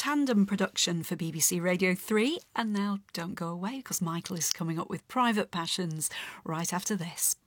tandem production for BBC Radio 3. And now don't go away, because Michael is coming up with Private Passions right after this.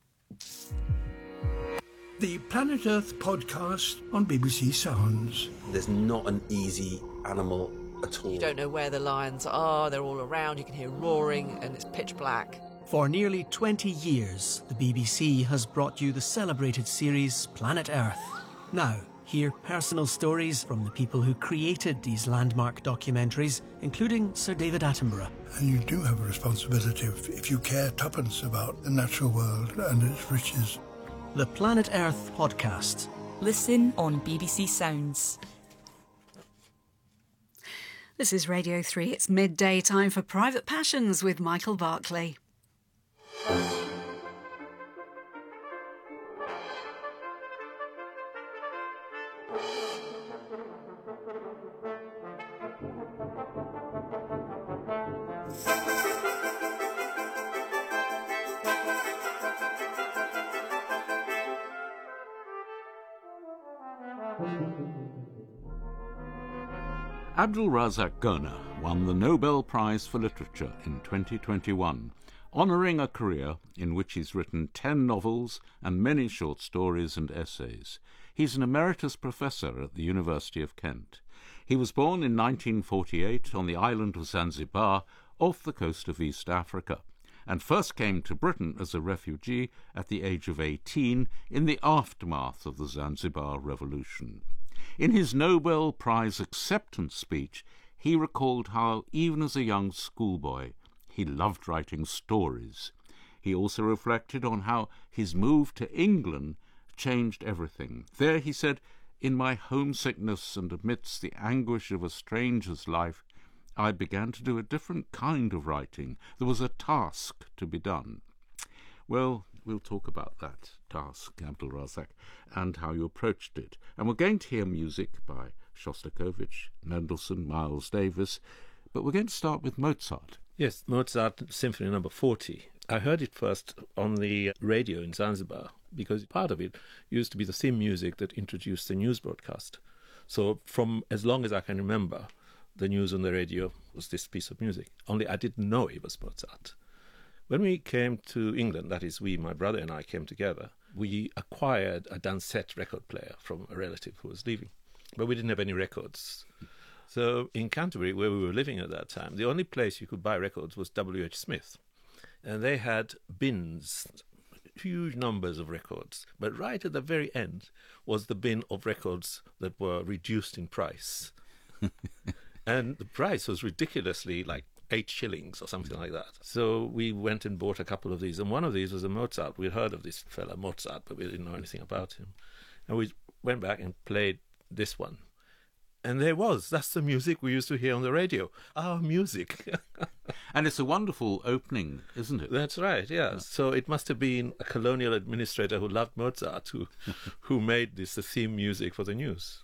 The Planet Earth podcast on BBC Sounds. There's not an easy animal at all. You don't know where the lions are, they're all around, you can hear roaring and it's pitch black. For nearly 20 years, the BBC has brought you the celebrated series Planet Earth. Now, hear personal stories from the people who created these landmark documentaries, including Sir David Attenborough. And you do have a responsibility if you care tuppence about the natural world and its riches. The Planet Earth podcast. Listen on BBC Sounds. This is Radio 3. It's midday time for Private Passions with Michael Barclay. Abdul Razak Gurnah won the Nobel Prize for Literature in 2021, honouring a career in which he's written 10 novels and many short stories and essays. He's an emeritus professor at the University of Kent. He was born in 1948 on the island of Zanzibar, off the coast of East Africa, and first came to Britain as a refugee at the age of 18 in the aftermath of the Zanzibar Revolution. In his Nobel Prize acceptance speech, he recalled how, even as a young schoolboy, he loved writing stories. He also reflected on how his move to England changed everything. There, he said, "In my homesickness and amidst the anguish of a stranger's life, I began to do a different kind of writing. There was a task to be done." Well, we'll talk about that task, Abdul Razak, and how you approached it. And we're going to hear music by Shostakovich, Mendelssohn, Miles Davis, but we're going to start with Mozart. Yes, Mozart Symphony No. 40. I heard it first on the radio in Zanzibar, because part of it used to be the theme music that introduced the news broadcast. So from as long as I can remember, the news on the radio was this piece of music. Only I didn't know it was Mozart. When we came to England, that is, my brother and I came together, we acquired a Dansette record player from a relative who was leaving. But we didn't have any records. So in Canterbury, where we were living at that time, the only place you could buy records was W.H. Smith. And they had bins, huge numbers of records. But right at the very end was the bin of records that were reduced in price. And the price was ridiculously like 8 shillings or something like that. So we went and bought a couple of these, and one of these was a Mozart. We'd heard of this fella Mozart, but we didn't know anything about him. And we went back and played this one. And that's the music we used to hear on the radio. Our music. And it's a wonderful opening, isn't it? That's right, yeah. So it must have been a colonial administrator who loved Mozart who made this the theme music for the news.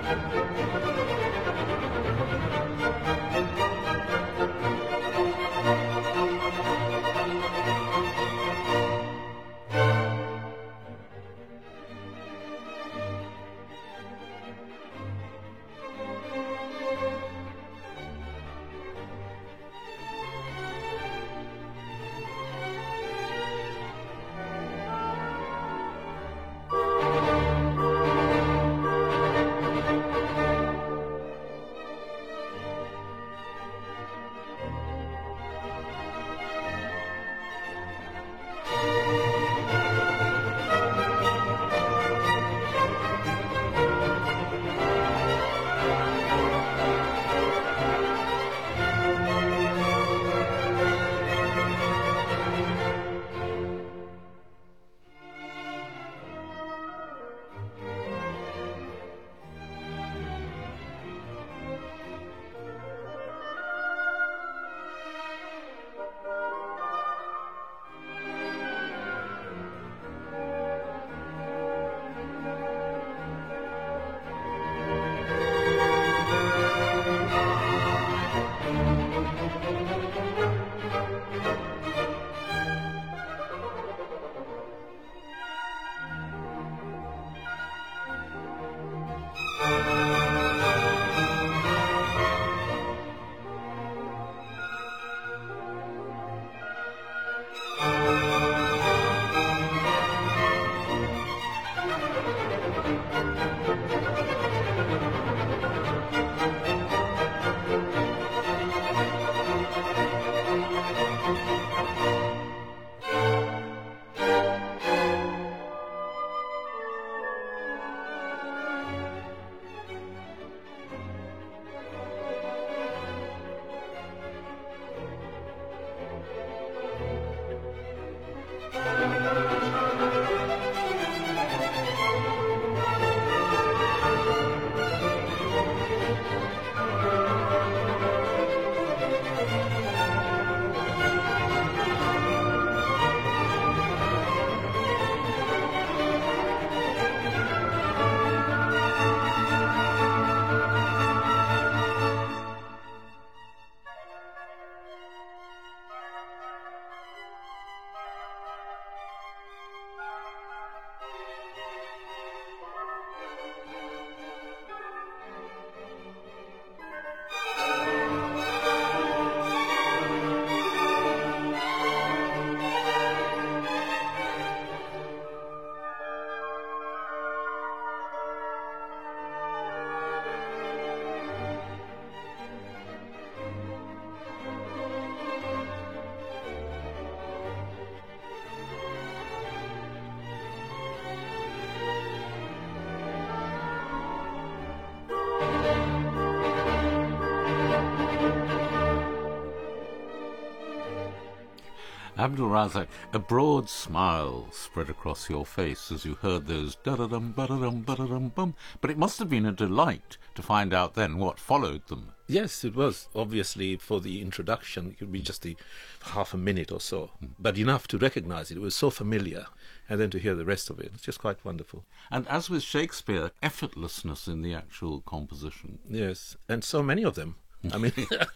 Abdul Razak, a broad smile spread across your face as you heard those da-da-dum, ba-da-dum, ba-da-dum, bum. But it must have been a delight to find out then what followed them. Yes, it was. Obviously, for the introduction, it could be just half a minute or so, but enough to recognize it. It was so familiar. And then to hear the rest of it, it's just quite wonderful. And as with Shakespeare, effortlessness in the actual composition. Yes, and so many of them. I mean...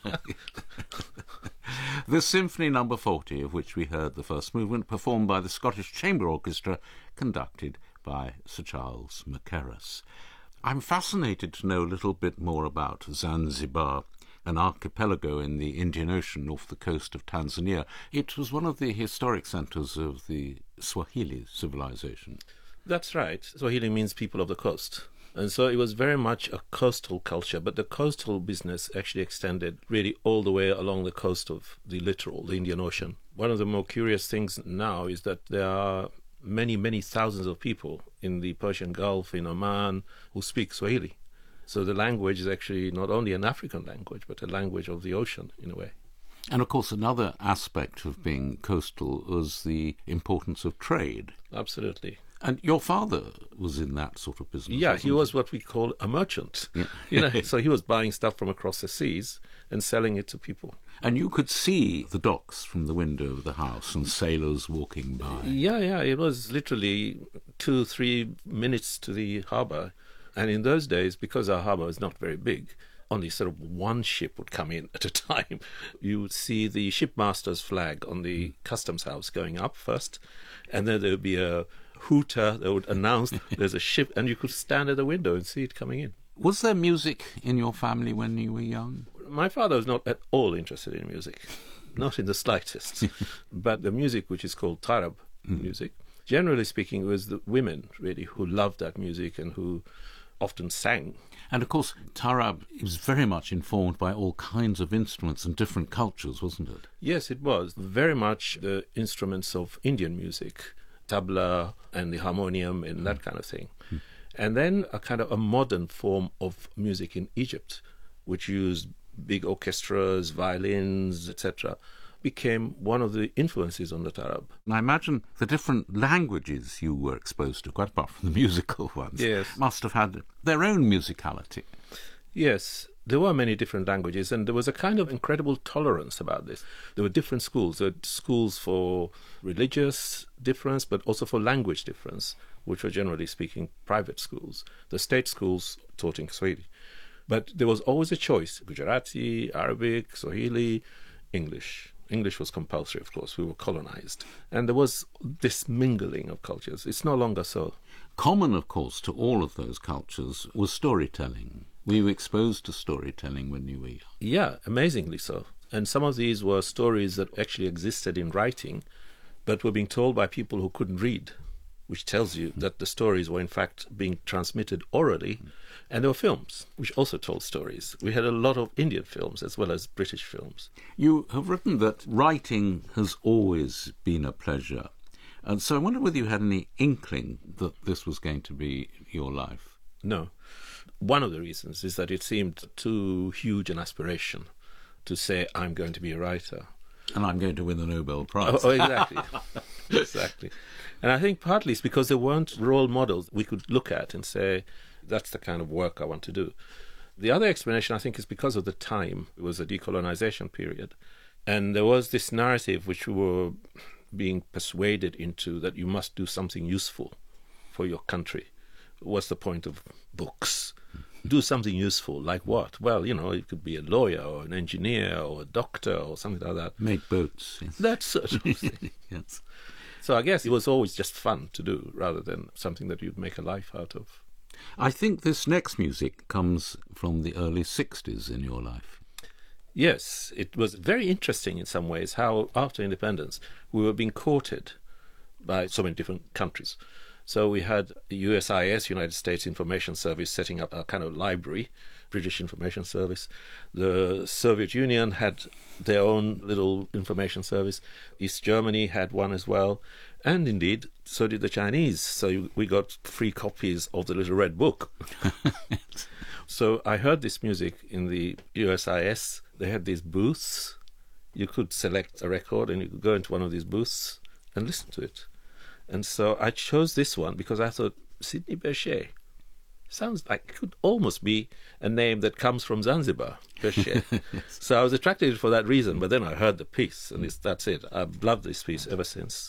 The Symphony No. 40, of which we heard the first movement, performed by the Scottish Chamber Orchestra, conducted by Sir Charles Mackerras. I'm fascinated to know a little bit more about Zanzibar, an archipelago in the Indian Ocean off the coast of Tanzania. It was one of the historic centres of the Swahili civilization. That's right. Swahili means people of the coast. And so it was very much a coastal culture, but the coastal business actually extended really all the way along the coast of the littoral, the Indian Ocean. One of the more curious things now is that there are many, many thousands of people in the Persian Gulf, in Oman, who speak Swahili. So the language is actually not only an African language, but a language of the ocean, in a way. And of course, another aspect of being coastal was the importance of trade. Absolutely. And your father was in that sort of business. Yeah, he was what we call a merchant. Yeah. So he was buying stuff from across the seas and selling it to people. And you could see the docks from the window of the house and sailors walking by. Yeah, it was literally 2-3 minutes to the harbour. And in those days, because our harbour was not very big, only sort of one ship would come in at a time. You would see the shipmaster's flag on the customs house going up first, and then there would be a hooter that would announce there's a ship, and you could stand at the window and see it coming in. Was there music in your family when you were young? My father was not at all interested in music, not in the slightest. But the music, which is called Tarab music, generally speaking, it was the women really who loved that music and who often sang. And of course, Tarab was very much informed by all kinds of instruments and different cultures, wasn't it? Yes, it was. Very much the instruments of Indian music, tabla and the harmonium and that kind of thing. And then a kind of a modern form of music in Egypt, which used big orchestras, violins, etc., became one of the influences on the Tarab. And I imagine the different languages you were exposed to, quite apart from the musical ones, yes, must have had their own musicality. Yes, there were many different languages, and there was a kind of incredible tolerance about this. There were different schools. There were schools for religious difference, but also for language difference, which were generally speaking private schools. The state schools taught in Swahili. But there was always a choice: Gujarati, Arabic, Swahili, English. English was compulsory, of course. We were colonized. And there was this mingling of cultures. It's no longer so. Common, of course, to all of those cultures was storytelling. Were you exposed to storytelling when you were young? Yeah, amazingly so. And some of these were stories that actually existed in writing, but were being told by people who couldn't read, which tells you that the stories were in fact being transmitted orally. And there were films, which also told stories. We had a lot of Indian films as well as British films. You have written that writing has always been a pleasure. And so I wonder whether you had any inkling that this was going to be your life. No. One of the reasons is that it seemed too huge an aspiration to say, I'm going to be a writer. And I'm going to win the Nobel Prize. Oh, exactly. Exactly. And I think partly it's because there weren't role models we could look at and say, that's the kind of work I want to do. The other explanation, I think, is because of the time. It was a decolonization period. And there was this narrative which we were being persuaded into, that you must do something useful for your country. What's the point of books? Do something useful, like what? Well, it could be a lawyer or an engineer or a doctor or something like that. Make boats. Yes. That sort of thing. Yes. So I guess it was always just fun to do rather than something that you'd make a life out of. I think this next music comes from the early 60s in your life. Yes, it was very interesting in some ways how after independence we were being courted by so many different countries. So we had the USIS, United States Information Service, setting up a kind of library, British Information Service. The Soviet Union had their own little information service. East Germany had one as well. And indeed, so did the Chinese. So we got free copies of the Little Red Book. So I heard this music in the USIS. They had these booths. You could select a record and you could go into one of these booths and listen to it. And so I chose this one because I thought, Sidney Bechet. Sounds like it could almost be a name that comes from Zanzibar, Bechet. Yes. So I was attracted for that reason, but then I heard the piece, and that's it. I've loved this piece ever since.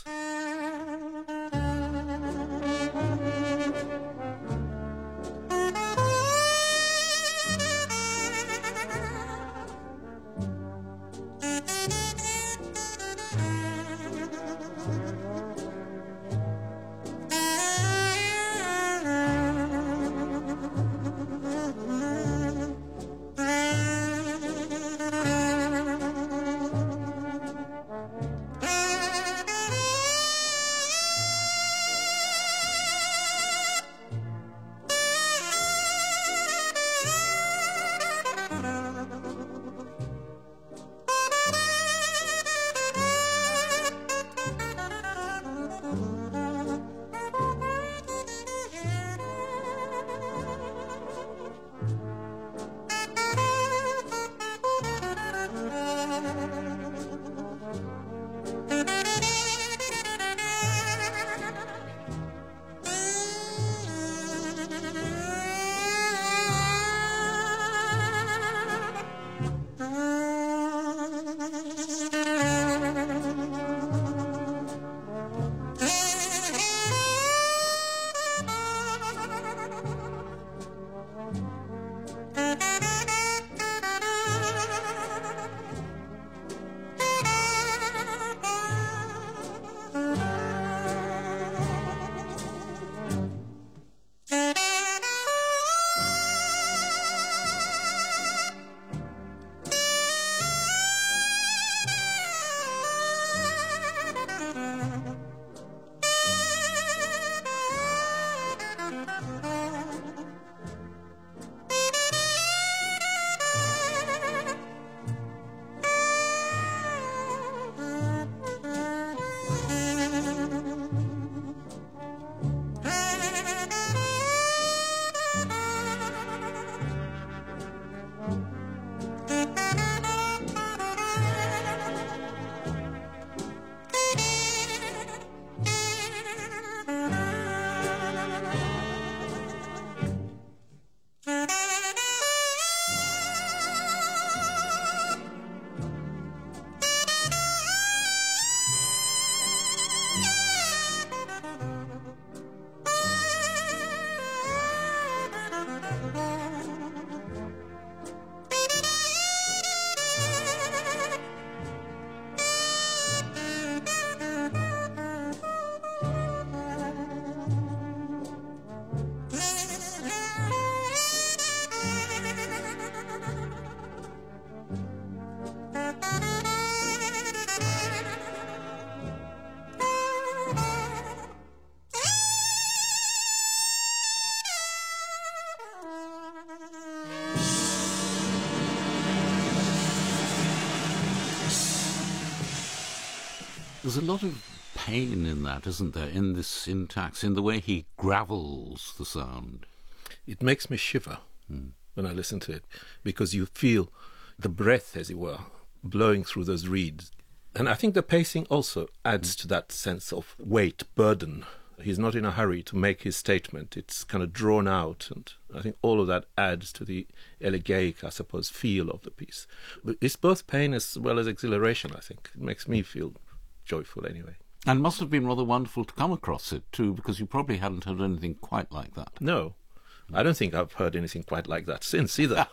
There's a lot of pain in that, isn't there, in this syntax, in the way he gravels the sound. It makes me shiver when I listen to it, because you feel the breath, as it were, blowing through those reeds. And I think the pacing also adds to that sense of weight, burden. He's not in a hurry to make his statement. It's kind of drawn out, and I think all of that adds to the elegiac, I suppose, feel of the piece. But it's both pain as well as exhilaration, I think. It makes me feel joyful anyway. And must have been rather wonderful to come across it too, because you probably hadn't heard anything quite like that. No, I don't think I've heard anything quite like that since either.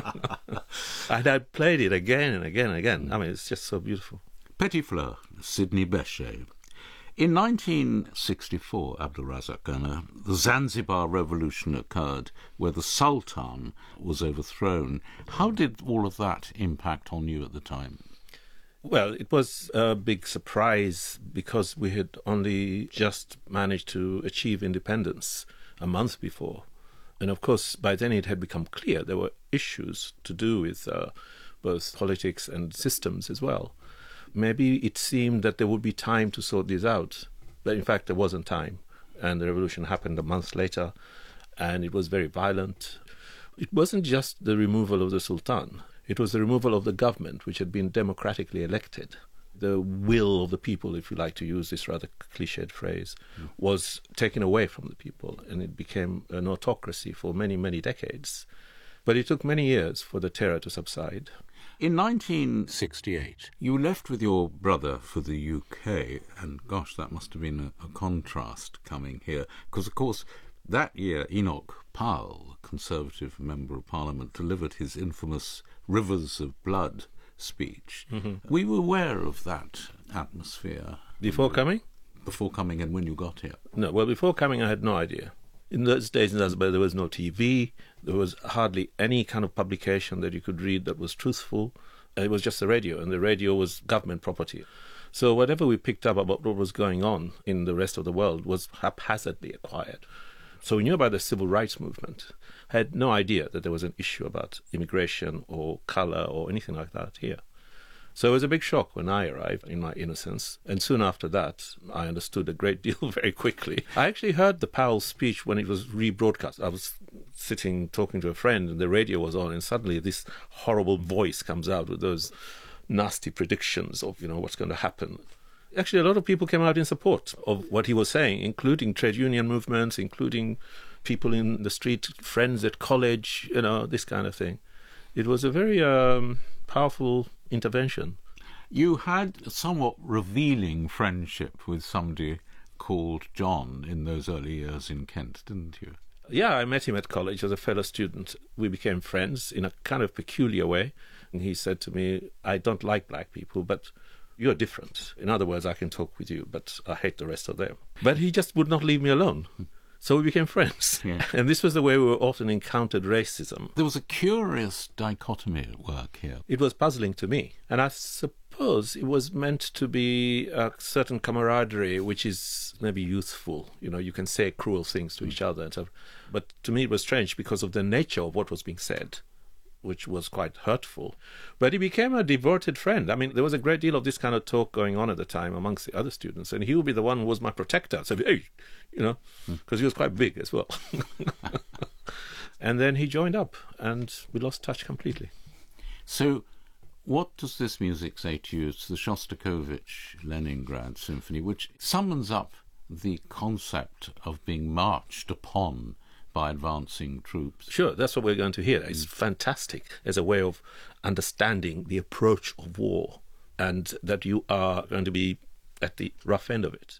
And I played it again and again and again. I mean, it's just so beautiful. Petit Fleur, Sidney Bechet. In 1964, Abdul Razak Gurnah, the Zanzibar Revolution occurred, where the Sultan was overthrown. How did all of that impact on you at the time? Well, it was a big surprise because we had only just managed to achieve independence a month before. And of course, by then it had become clear there were issues to do with both politics and systems as well. Maybe it seemed that there would be time to sort this out, but in fact there wasn't time. And the revolution happened a month later, and it was very violent. It wasn't just the removal of the Sultan. It was the removal of the government, which had been democratically elected. The will of the people, if you like to use this rather cliched phrase, was taken away from the people, and it became an autocracy for many, many decades. But it took many years for the terror to subside. In 1968, you left with your brother for the UK, and gosh, that must have been a contrast coming here, because of course that year Enoch Powell, Conservative Member of Parliament, delivered his infamous Rivers of Blood speech. Were you aware of that atmosphere? Before coming? Before coming and when you got here? No, well, before coming I had no idea. In those days in Zanzibar there was no TV, there was hardly any kind of publication that you could read that was truthful. It was just the radio, and the radio was government property. So whatever we picked up about what was going on in the rest of the world was haphazardly acquired. So we knew about the civil rights movement. I had no idea that there was an issue about immigration or colour or anything like that here. So it was a big shock when I arrived, in my innocence. And soon after that, I understood a great deal very quickly. I actually heard the Powell speech when it was rebroadcast. I was sitting talking to a friend and the radio was on, and suddenly this horrible voice comes out with those nasty predictions of, what's going to happen. Actually, a lot of people came out in support of what he was saying, including trade union movements, including people in the street, friends at college, this kind of thing. It was a very powerful intervention. You had a somewhat revealing friendship with somebody called John in those early years in Kent, didn't you? Yeah, I met him at college as a fellow student. We became friends in a kind of peculiar way. And he said to me, I don't like black people, but you're different. In other words, I can talk with you, but I hate the rest of them. But he just would not leave me alone. So we became friends. Yeah. And this was the way we often encountered racism. There was a curious dichotomy at work here. It was puzzling to me. And I suppose it was meant to be a certain camaraderie, which is maybe youthful. You can say cruel things to each other and stuff. But to me it was strange because of the nature of what was being said, which was quite hurtful. But he became a devoted friend. I mean, there was a great deal of this kind of talk going on at the time amongst the other students, and he would be the one who was my protector. So, hey, because he was quite big as well. And then he joined up, and we lost touch completely. So what does this music say to you? It's the Shostakovich Leningrad Symphony, which summons up the concept of being marched upon by advancing troops. Sure, that's what we're going to hear. It's fantastic as a way of understanding the approach of war, and that you are going to be at the rough end of it.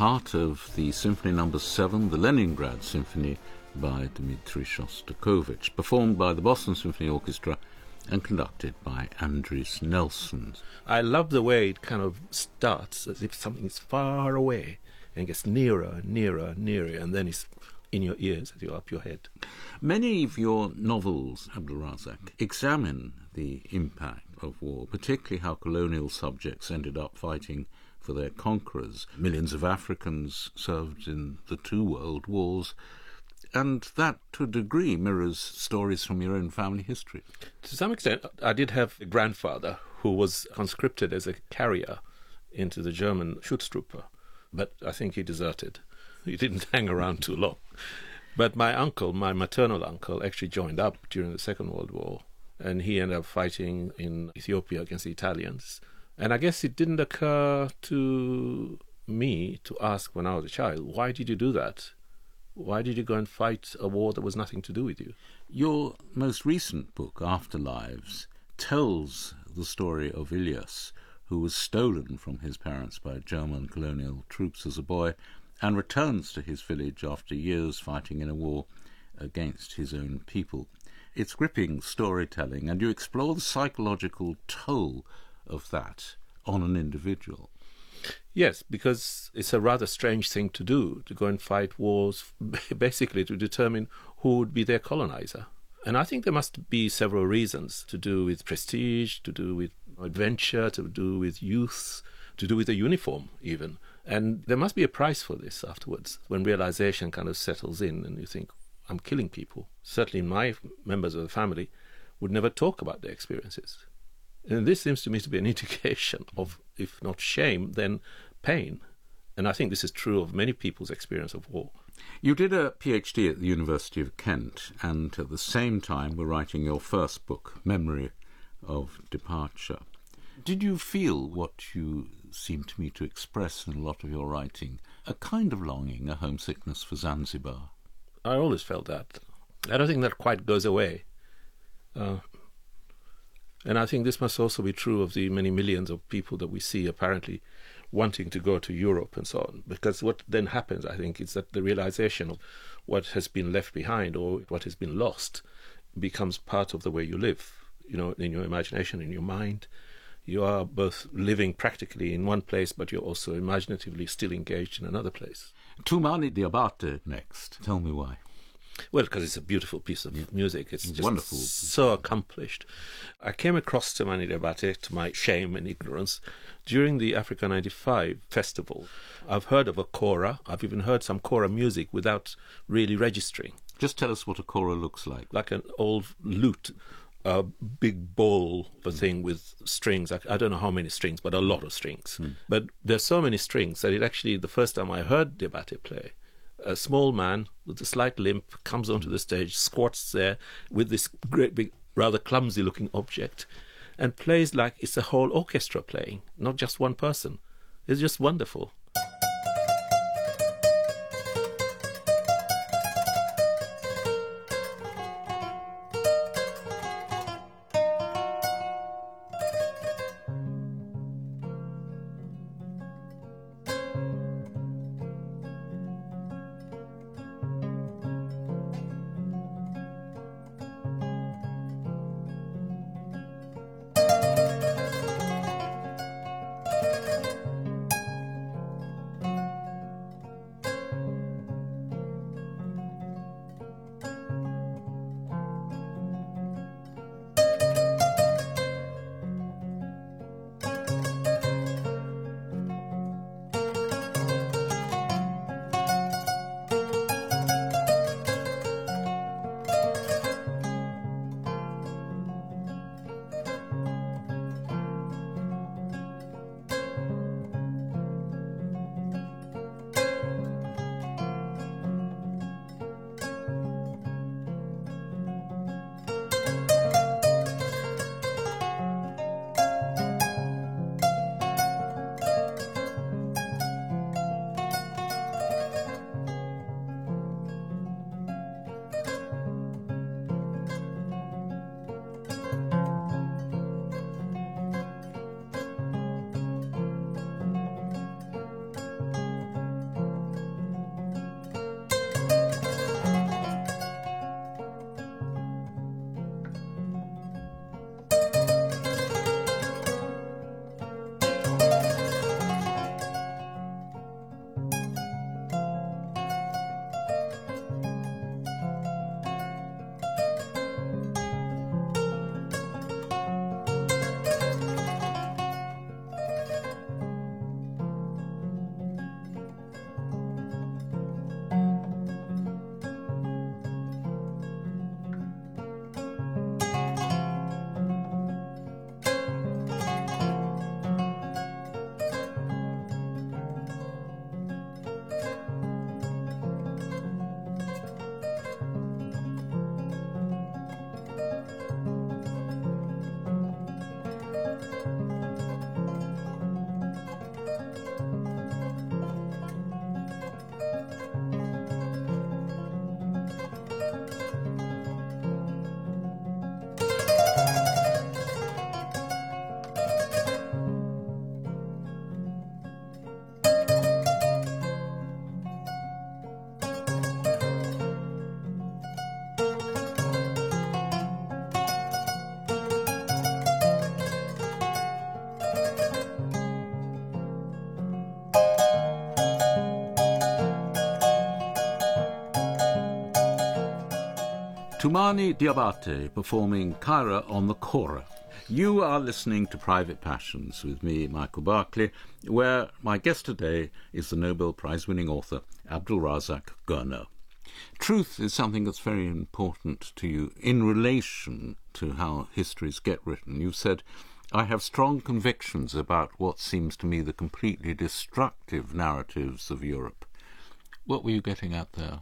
part of the Symphony No. 7, the Leningrad Symphony by Dmitri Shostakovich, performed by the Boston Symphony Orchestra and conducted by Andris Nelson. I love the way it kind of starts as if something is far away and gets nearer and nearer and nearer, and then it's in your ears as you're up your head. Many of your novels, Abdulrazak, examine the impact of war, particularly how colonial subjects ended up fighting for their conquerors. Millions of Africans served in the 2 world wars, and that, to a degree, mirrors stories from your own family history. To some extent, I did have a grandfather who was conscripted as a carrier into the German Schutztruppe, but I think he deserted. He didn't hang around too long. But my uncle, my maternal uncle, actually joined up during the Second World War, and he ended up fighting in Ethiopia against the Italians. And I guess it didn't occur to me to ask when I was a child, why did you do that? Why did you go and fight a war that was nothing to do with you? Your most recent book, Afterlives, tells the story of Ilyas, who was stolen from his parents by German colonial troops as a boy and returns to his village after years fighting in a war against his own people. It's gripping storytelling, and you explore the psychological toll of that on an individual. Yes, because it's a rather strange thing to do, to go and fight wars, basically to determine who would be their colonizer. And I think there must be several reasons, to do with prestige, to do with adventure, to do with youth, to do with a uniform even. And there must be a price for this afterwards, when realization kind of settles in and you think, I'm killing people. Certainly my members of the family would never talk about their experiences. And this seems to me to be an indication of, if not shame, then pain. And I think this is true of many people's experience of war. You did a PhD at the University of Kent, and at the same time were writing your first book, Memory of Departure. Did you feel what you seem to me to express in a lot of your writing, a kind of longing, a homesickness for Zanzibar? I always felt that. I don't think that quite goes away. And I think this must also be true of the many millions of people that we see apparently wanting to go to Europe and so on. Because what then happens, I think, is that the realization of what has been left behind or what has been lost becomes part of the way you live, you know, in your imagination, in your mind. You are both living practically in one place, but you're also imaginatively still engaged in another place. Toumani Diabate next. Tell me why. Well, because it's a beautiful piece of music. It's just wonderful, so accomplished. I came across Toumani Diabate, to my shame and ignorance, during the Africa 95 festival. I've heard of a kora. I've even heard some kora music without really registering. Just tell us what a kora looks like. Like an old lute, a big bowl of a thing with strings. I don't know how many strings, but a lot of strings. But there's so many strings that it actually, the first time I heard Diabate play, a small man with a slight limp comes onto the stage, squats there with this great big, rather clumsy-looking object, and plays like it's a whole orchestra playing, not just one person. It's just wonderful. Toumani Diabate performing Kyra on the Kora. You are listening to Private Passions with me, Michael Barclay, where my guest today is the Nobel Prize-winning author Abdulrazak Gurnah. Truth is something that's very important to you in relation to how histories get written. You've said, I have strong convictions about what seems to me the completely destructive narratives of Europe. What were you getting at there?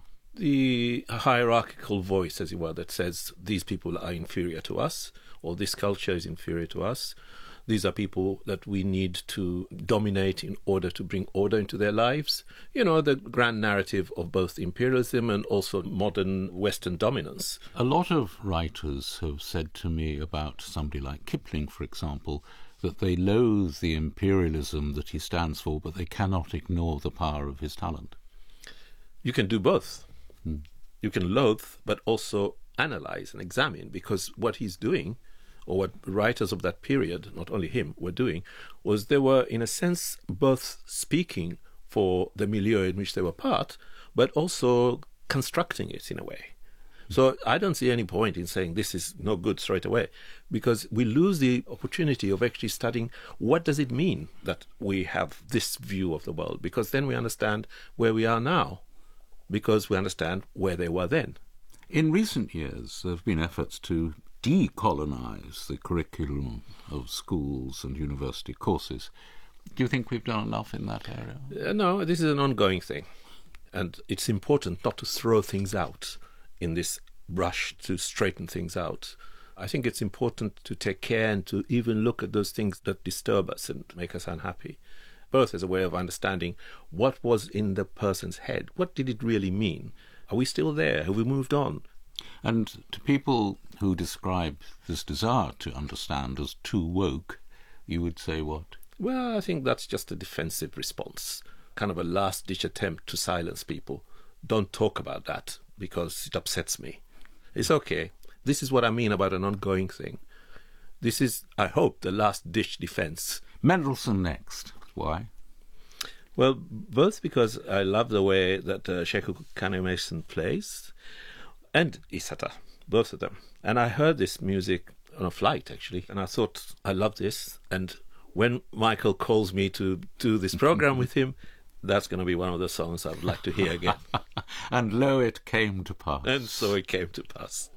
The hierarchical voice, as it were, that says these people are inferior to us, or this culture is inferior to us. These are people that we need to dominate in order to bring order into their lives. You know, the grand narrative of both imperialism and also modern Western dominance. A lot of writers have said to me about somebody like Kipling, for example, that they loathe the imperialism that he stands for, but they cannot ignore the power of his talent. You can do both. You can loathe, but also analyze and examine, because what he's doing, or what writers of that period, not only him, were doing, was they were, in a sense, both speaking for the milieu in which they were part, but also constructing it in a way. So I don't see any point in saying this is no good straight away, because we lose the opportunity of actually studying what does it mean that we have this view of the world, because then we understand where we are now, because we understand where they were then. In recent years, there have been efforts to decolonize the curriculum of schools and university courses. Do you think we've done enough in that area? No, this is an ongoing thing. And it's important not to throw things out in this rush to straighten things out. I think it's important to take care and to even look at those things that disturb us and make us unhappy, both as a way of understanding what was in the person's head. What did it really mean? Are we still there? Have we moved on? And to people who describe this desire to understand as too woke, you would say what? Well, I think that's just a defensive response, kind of a last-ditch attempt to silence people. Don't talk about that, because it upsets me. It's okay. This is what I mean about an ongoing thing. This is, I hope, the last-ditch defense. Mendelssohn next. Why? Well, both because I love the way that Sheku Kanemason plays, and Isata, both of them. And I heard this music on a flight, actually, and I thought, I love this. And when Michael calls me to do this program with him, that's going to be one of the songs I would like to hear again. And lo, it came to pass. And so it came to pass.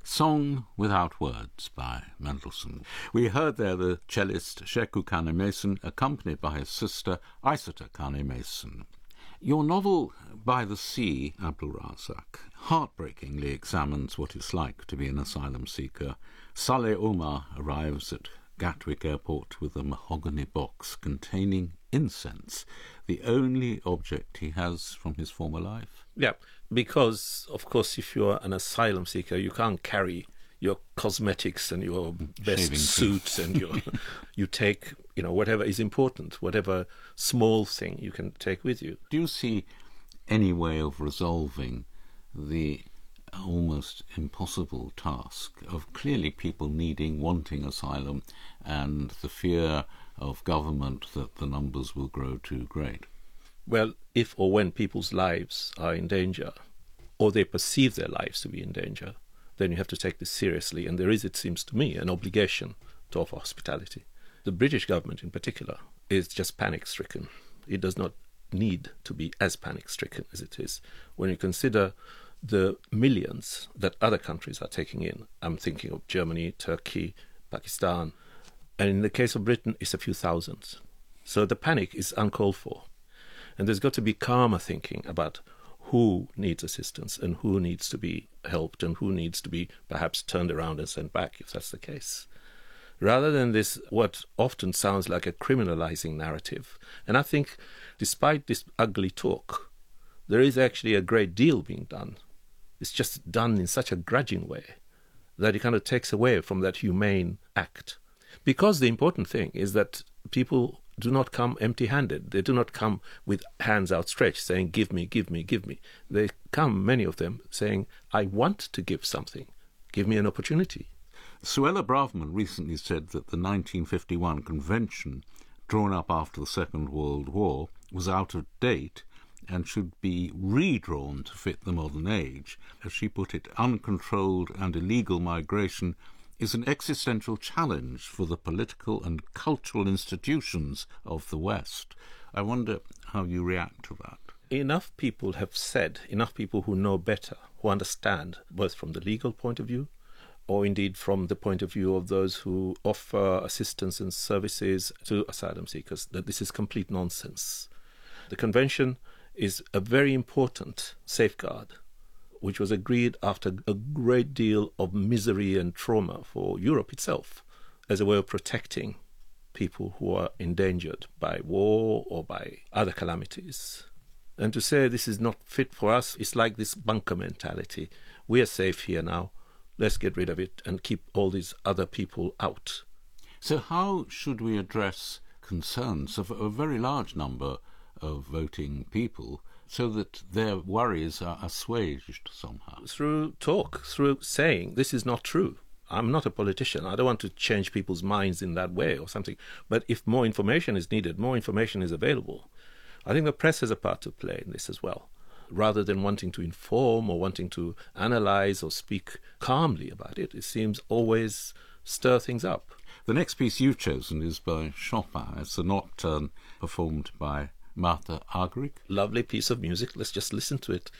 Song Without Words by Mendelssohn. We heard there the cellist Sheku Kane-Mason, accompanied by his sister Aissata Kane-Mason. Your novel, By the Sea, Abdul Razak, heartbreakingly examines what it's like to be an asylum seeker. Saleh Omar arrives at Gatwick Airport with a mahogany box containing incense, the only object he has from his former life. Yeah, because, of course, if you're an asylum seeker, you can't carry your cosmetics and your best suits and you take, whatever is important, whatever small thing you can take with you. Do you see any way of resolving the almost impossible task of clearly people wanting asylum and the fear of government that the numbers will grow too great? Well, if or when people's lives are in danger, or they perceive their lives to be in danger, then you have to take this seriously. And there is, it seems to me, an obligation to offer hospitality. The British government in particular is just panic-stricken. It does not need to be as panic-stricken as it is. When you consider the millions that other countries are taking in, I'm thinking of Germany, Turkey, Pakistan, and in the case of Britain, it's a few thousands. So the panic is uncalled for. And there's got to be calmer thinking about who needs assistance and who needs to be helped and who needs to be perhaps turned around and sent back, if that's the case. Rather than this, what often sounds like a criminalizing narrative. And I think, despite this ugly talk, there is actually a great deal being done. It's just done in such a grudging way that it kind of takes away from that humane act. Because the important thing is that people do not come empty-handed. They do not come with hands outstretched saying, give me, give me, give me. They come, many of them, saying, I want to give something. Give me an opportunity. Suella Braverman recently said that the 1951 convention, drawn up after the Second World War, was out of date and should be redrawn to fit the modern age. As she put it, uncontrolled and illegal migration is an existential challenge for the political and cultural institutions of the West. I wonder how you react to that. Enough people have said, enough people who know better, who understand, both from the legal point of view, or indeed from the point of view of those who offer assistance and services to asylum seekers, that this is complete nonsense. The convention is a very important safeguard, which was agreed after a great deal of misery and trauma for Europe itself, as a way of protecting people who are endangered by war or by other calamities. And to say this is not fit for us, it's like this bunker mentality. We are safe here now. Let's get rid of it and keep all these other people out. So how should we address concerns of a very large number of voting people so that their worries are assuaged somehow? Through talk, through saying, this is not true. I'm not a politician. I don't want to change people's minds in that way or something. But if more information is needed, more information is available. I think the press has a part to play in this as well. Rather than wanting to inform or wanting to analyze or speak calmly about it, it seems always stir things up. The next piece you've chosen is by Chopin. It's a nocturne performed by Martha Argerich. Lovely piece of music. Let's just listen to it.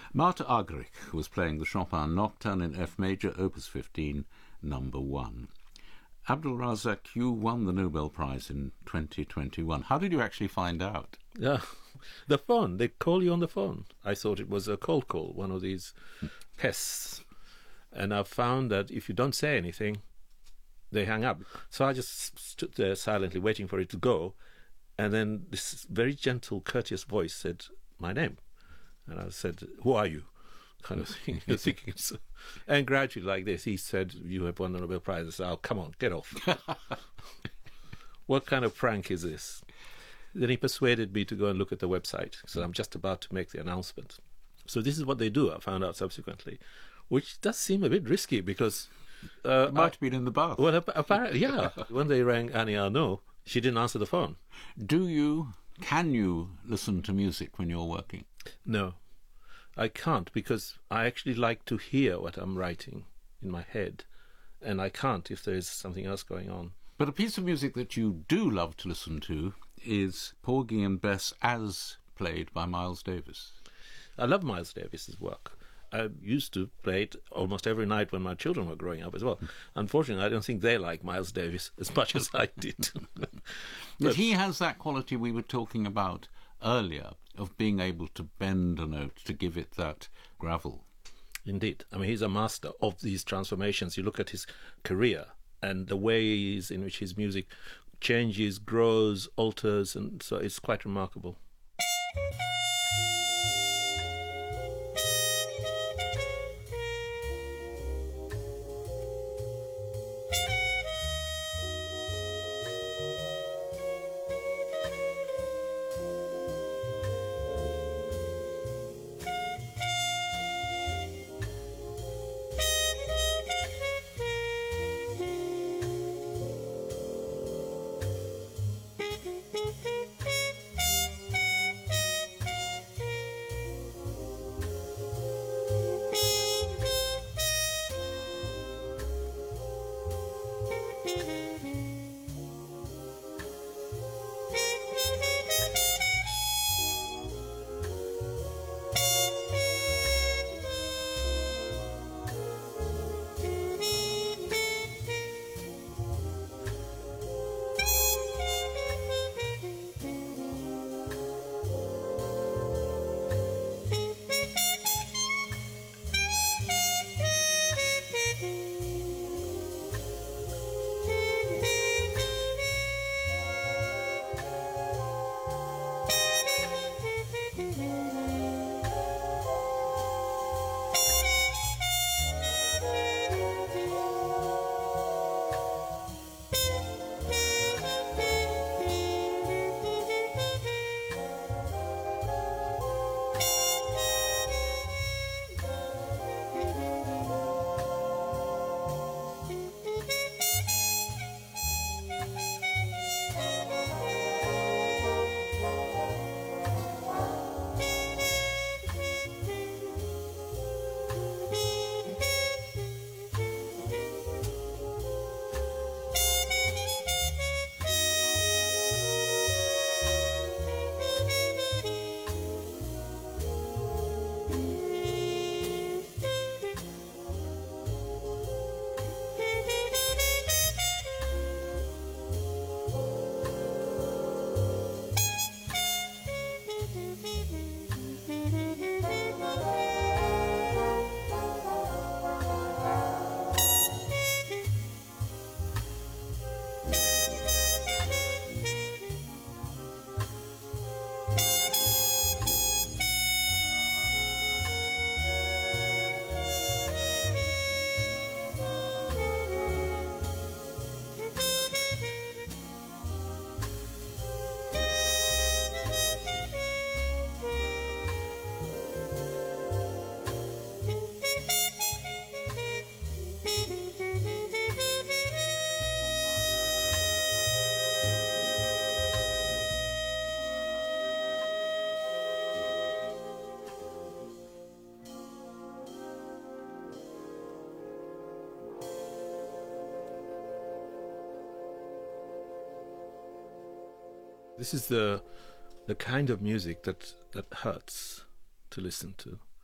Marta Argerich was playing the Chopin Nocturne in F major, Opus 15, number 1. Abdul Razak, you won the Nobel Prize in 2021. How did you actually find out? Yeah, the phone. They call you on the phone. I thought it was a cold call, one of these pests. And I found that if you don't say anything, they hang up. So I just stood there silently waiting for it to go. And then this very gentle, courteous voice said my name. And I said, "Who are you?" kind of thing. Thinking so. And gradually, like this, he said, "You have won the Nobel Prize." I said, "Oh, come on, get off." What kind of prank is this? Then he persuaded me to go and look at the website. So I'm just about to make the announcement. So this is what they do, I found out subsequently, which does seem a bit risky because... it might have been in the bath. Well, apparently, yeah. When they rang Annie Arnaud, she didn't answer the phone. Can you listen to music when you're working? No, I can't, because I actually like to hear what I'm writing in my head, and I can't if there's something else going on. But a piece of music that you do love to listen to is Porgy and Bess as played by Miles Davis. I love Miles Davis's work. I used to play it almost every night when my children were growing up as well. Unfortunately, I don't think they like Miles Davis as much as I did. But he has that quality we were talking about earlier of being able to bend a note, to give it that gravel. Indeed. I mean, he's a master of these transformations. You look at his career and the ways in which his music changes, grows, alters, and so it's quite remarkable. This is the kind of music that hurts to listen to.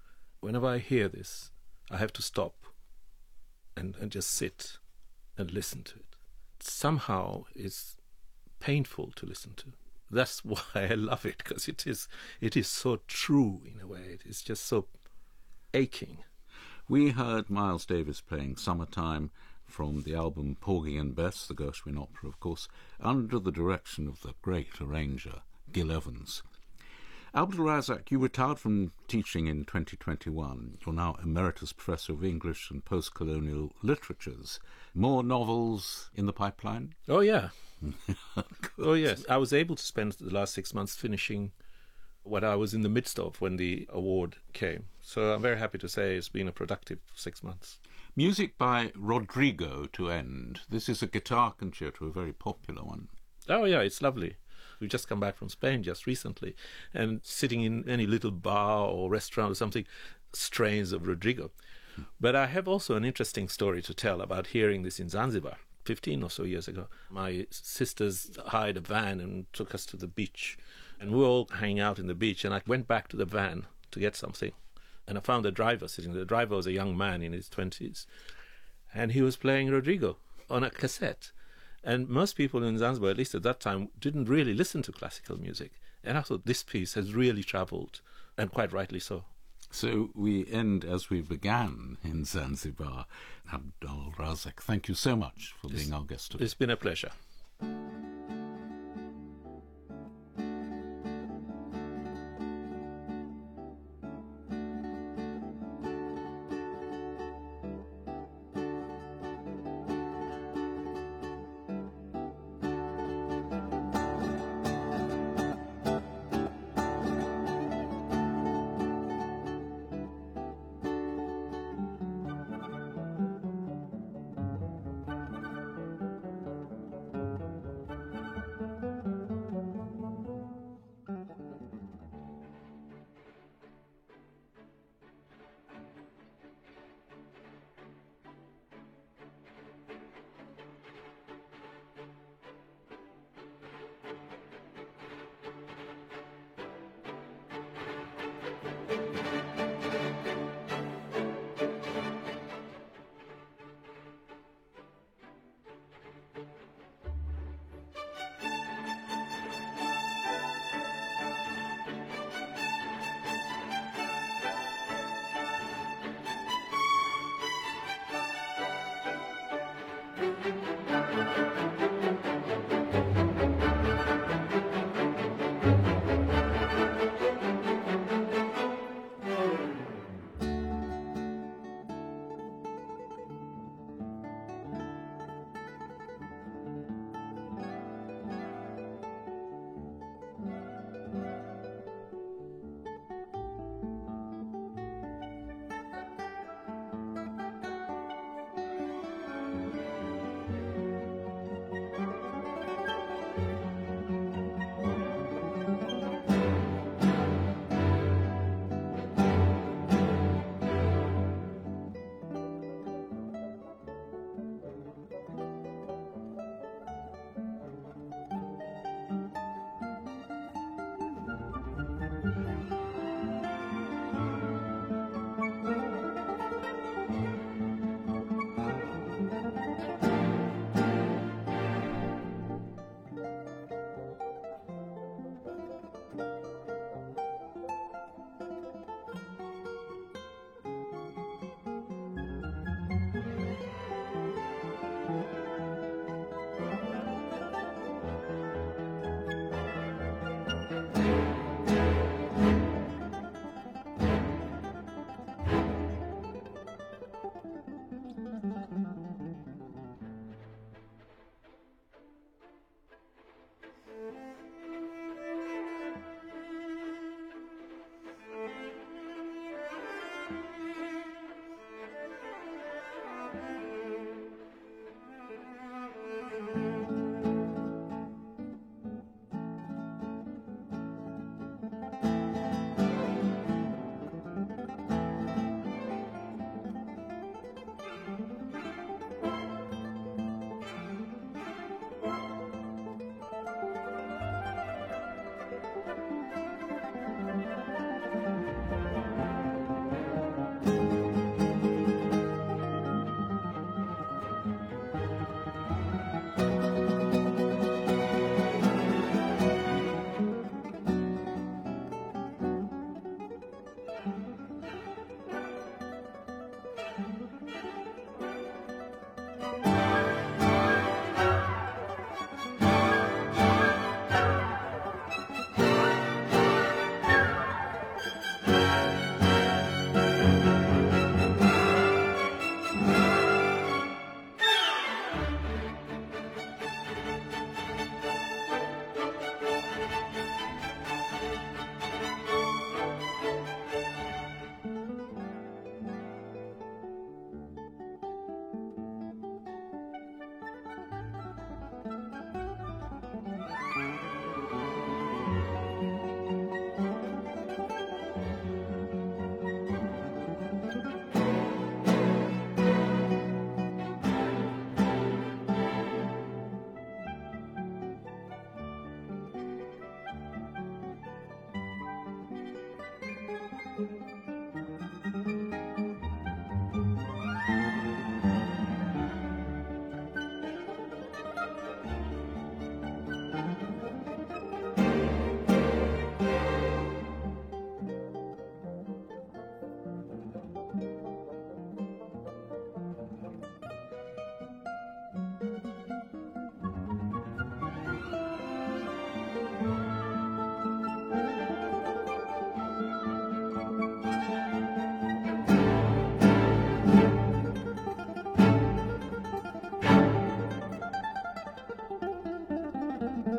whenever I hear this, I have to stop and just sit and listen to it. Somehow it's painful to listen to. That's why I love it, because it is so true in a way. It is just so aching. We heard Miles Davis playing Summertime from the album Porgy and Bess, the Gershwin opera, of course, under the direction of the great arranger, Gil Evans. Abdul Razak, you retired from teaching in 2021. You're now Emeritus Professor of English and Post-Colonial Literatures. More novels in the pipeline? Oh, yeah. Oh, yes. I was able to spend the last 6 months finishing what I was in the midst of when the award came. So I'm very happy to say it's been a productive 6 months. Music by Rodrigo to end. This is a guitar concerto, a very popular one. Oh, yeah, it's lovely. We've just come back from Spain just recently, and sitting in any little bar or restaurant or something, strains of Rodrigo. But I have also an interesting story to tell about hearing this in Zanzibar 15 or so years ago. My sisters hired a van and took us to the beach, and we were all hanging out in the beach, and I went back to the van to get something, and I found the driver sitting there. The driver was a young man in his 20s, and he was playing Rodrigo on a cassette. And most people in Zanzibar, at least at that time, didn't really listen to classical music. And I thought this piece has really travelled, and quite rightly so. So we end as we began in Zanzibar. Abdul Razak, thank you so much for being our guest today. It's been a pleasure.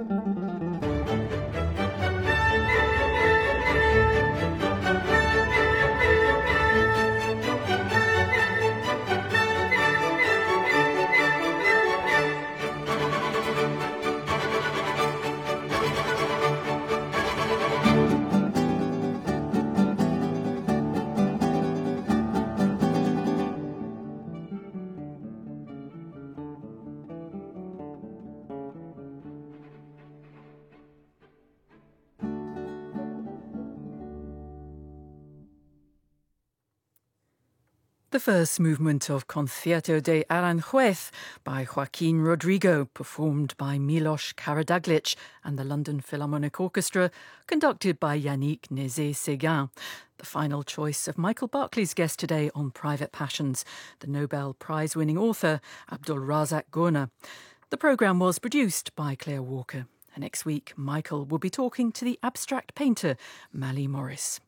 The first movement of Concierto de Aranjuez by Joaquin Rodrigo, performed by Milos Karadzic and the London Philharmonic Orchestra, conducted by Yannick Nézet-Séguin. The final choice of Michael Barclay's guest today on Private Passions, the Nobel Prize-winning author Abdulrazak Gurnah. The programme was produced by Claire Walker. And next week, Michael will be talking to the abstract painter Mally Morris.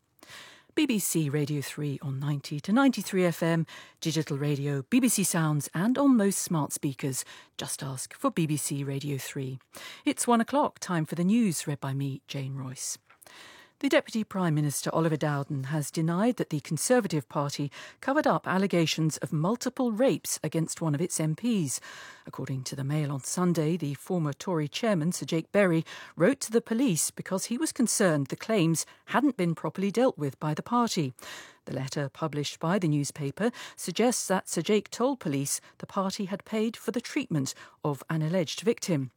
BBC Radio 3 on 90 to 93 FM, digital radio, BBC Sounds and on most smart speakers. Just ask for BBC Radio 3. It's 1 o'clock, time for the news, read by me, Jane Royce. The Deputy Prime Minister Oliver Dowden has denied that the Conservative Party covered up allegations of multiple rapes against one of its MPs. According to the Mail on Sunday, the former Tory chairman, Sir Jake Berry, wrote to the police because he was concerned the claims hadn't been properly dealt with by the party. The letter published by the newspaper suggests that Sir Jake told police the party had paid for the treatment of an alleged victim.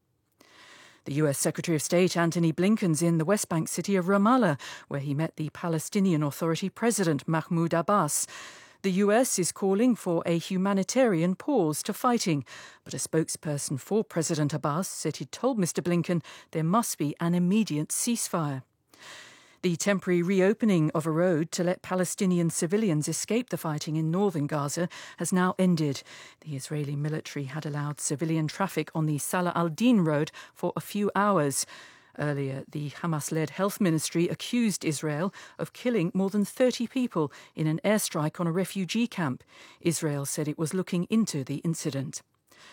The US Secretary of State Antony Blinken's in the West Bank city of Ramallah, where he met the Palestinian Authority President Mahmoud Abbas. The US is calling for a humanitarian pause to fighting, but a spokesperson for President Abbas said he told Mr Blinken there must be an immediate ceasefire. The temporary reopening of a road to let Palestinian civilians escape the fighting in northern Gaza has now ended. The Israeli military had allowed civilian traffic on the Salah al-Din road for a few hours. Earlier, the Hamas-led health ministry accused Israel of killing more than 30 people in an airstrike on a refugee camp. Israel said it was looking into the incident.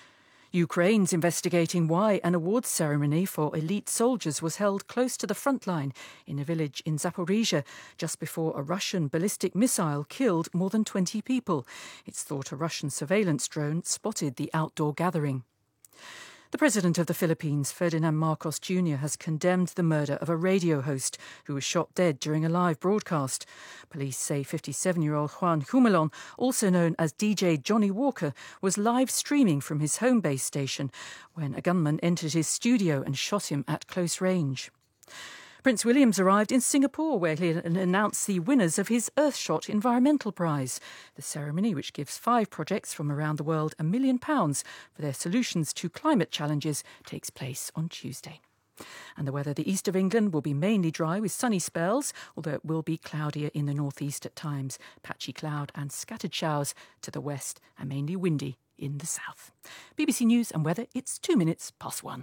Ukraine's investigating why an awards ceremony for elite soldiers was held close to the front line in a village in Zaporizhia just before a Russian ballistic missile killed more than 20 people. It's thought a Russian surveillance drone spotted the outdoor gathering. The President of the Philippines, Ferdinand Marcos Jr., has condemned the murder of a radio host who was shot dead during a live broadcast. Police say 57-year-old Juan Humalon, also known as DJ Johnny Walker, was live streaming from his home base station when a gunman entered his studio and shot him at close range. Prince William's arrived in Singapore, where he announced the winners of his Earthshot Environmental Prize. The ceremony, which gives 5 projects from around the world £1 million for their solutions to climate challenges, takes place on Tuesday. And the weather: the east of England will be mainly dry with sunny spells, although it will be cloudier in the northeast at times. Patchy cloud and scattered showers to the west, and mainly windy in the south. BBC News and weather, it's 2 minutes past 1.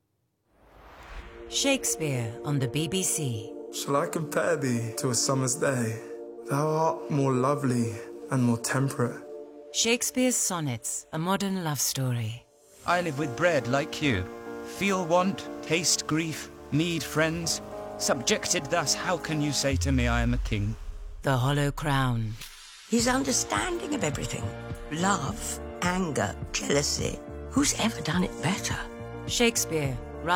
Shakespeare on the BBC. Shall I compare thee to a summer's day? Thou art more lovely and more temperate. Shakespeare's Sonnets, a modern love story. I live with bread like you. Feel want, taste grief, need friends. Subjected thus, how can you say to me I am a king? The Hollow Crown. His understanding of everything. Love, anger, jealousy. Who's ever done it better? Shakespeare